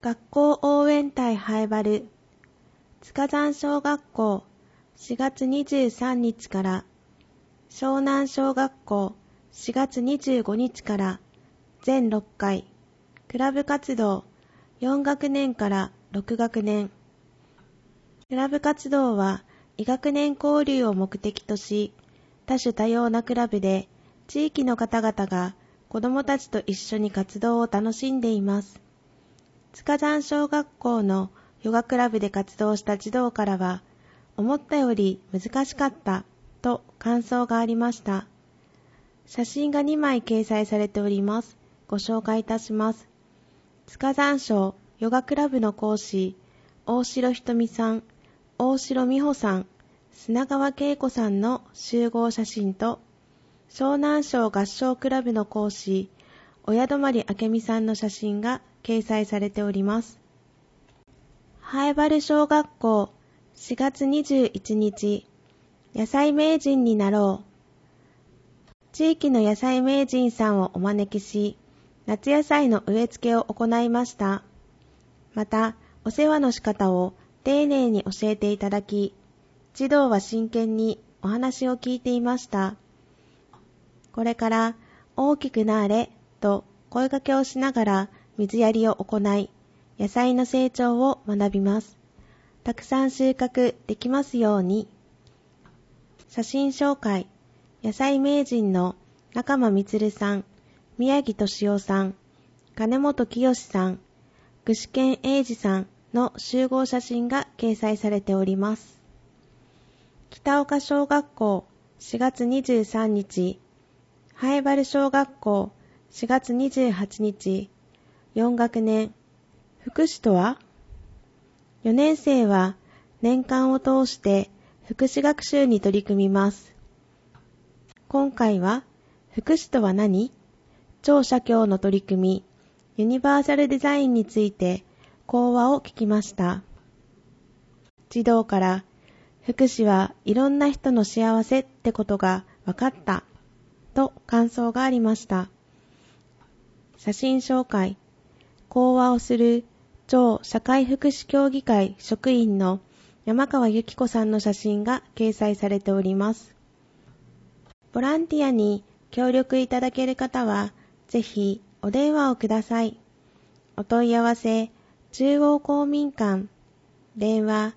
学校応援隊ハバル塚山小学校4月23日から湘南小学校4月25日から全6回クラブ活動4学年から6学年クラブ活動は異学年交流を目的とし多種多様なクラブで地域の方々が子どもたちと一緒に活動を楽しんでいます。塚山小学校のヨガクラブで活動した児童からは、思ったより難しかったと感想がありました。写真が2枚掲載されております。ご紹介いたします。塚山小ヨガクラブの講師、大城ひとみさん、大城美穂さん、砂川恵子さんの集合写真と、湘南小合唱クラブの講師、親泊明美さんの写真が掲載されております。ハエバル小学校4月21日、野菜名人になろう。地域の野菜名人さんをお招きし、夏野菜の植え付けを行いました。また、お世話の仕方を丁寧に教えていただき、児童は真剣にお話を聞いていました。これから大きくなれと声かけをしながら水やりを行い、野菜の成長を学びます。たくさん収穫できますように。写真紹介、野菜名人の中間充さん、宮城敏夫さん、金本清さん、具志堅英二さんの集合写真が掲載されております。北岡小学校4月23日、ハエバル小学校4月28日、4学年、福祉とは ?4 年生は年間を通して福祉学習に取り組みます。今回は福祉とは何？超社協の取り組み、ユニバーサルデザインについて講話を聞きました。児童から福祉はいろんな人の幸せってことが分かったと感想がありました。写真紹介、講話をする超社会福祉協議会職員の山川由紀子さんの写真が掲載されております。ボランティアに協力いただける方は、ぜひお電話をください。お問い合わせ、中央公民館、電話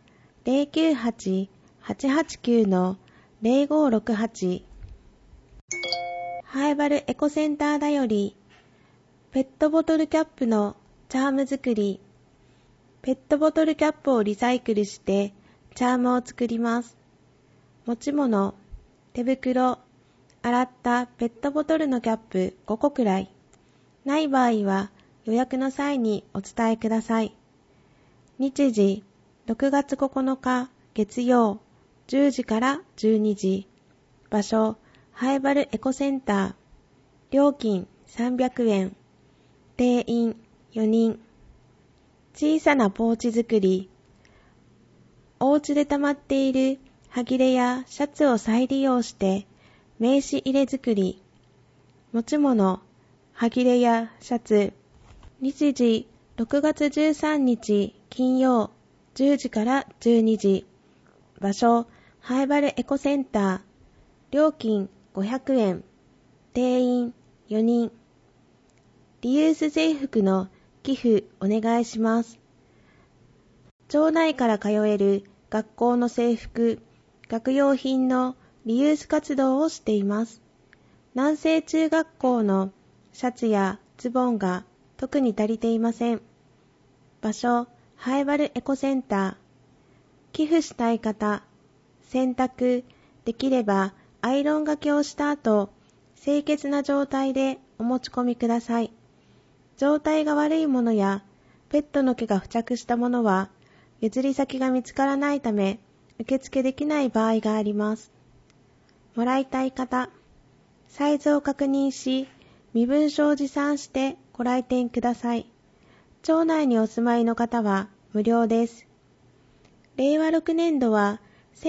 098-889-0568 ハエバルエコセンターだより、ペットボトルキャップのチャーム作り。ペットボトルキャップをリサイクルしてチャームを作ります。持ち物、手袋、洗ったペットボトルのキャップ5個くらい。ない場合は予約の際にお伝えください。日時、6月9日月曜10時から12時。場所、ハエバルエコセンター。料金300円。定員4人。小さなポーチ作り。お家で溜まっているはぎれやシャツを再利用して名刺入れ作り。持ち物、はぎれやシャツ。日時6月13日金曜10時から12時。場所、ハエバルエコセンター。料金500円。定員4人。リユース制服の寄付お願いします。町内から通える学校の制服、学用品のリユース活動をしています。南西中学校のシャツやズボンが特に足りていません。場所、ハエバルエコセンター。寄付したい方、洗濯、できればアイロンがけをした後、清潔な状態でお持ち込みください。状態が悪いものやペットの毛が付着したものは譲り先が見つからないため受付できない場合があります。もらいたい方、サイズを確認し身分証を持参してご来店ください。町内にお住まいの方は無料です。令和6年度は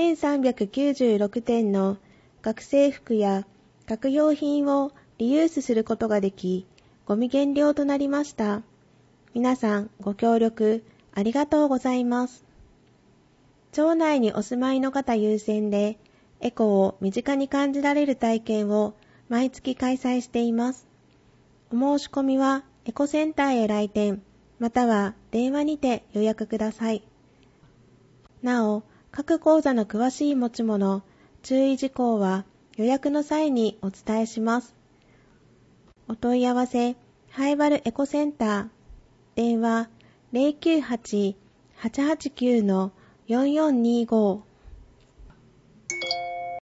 1396点の学生服や学用品をリユースすることができ、ゴミ減量となりました。 皆さんご協力ありがとうございます。町内にお住まいの方優先で、エコを身近に感じられる体験を毎月開催しています。お申し込みはエコセンターへ来店、または電話にて予約ください。なお、各講座の詳しい持ち物、注意事項は予約の際にお伝えします。お問い合わせ、ハイバルエコセンター、電話 098-889-4425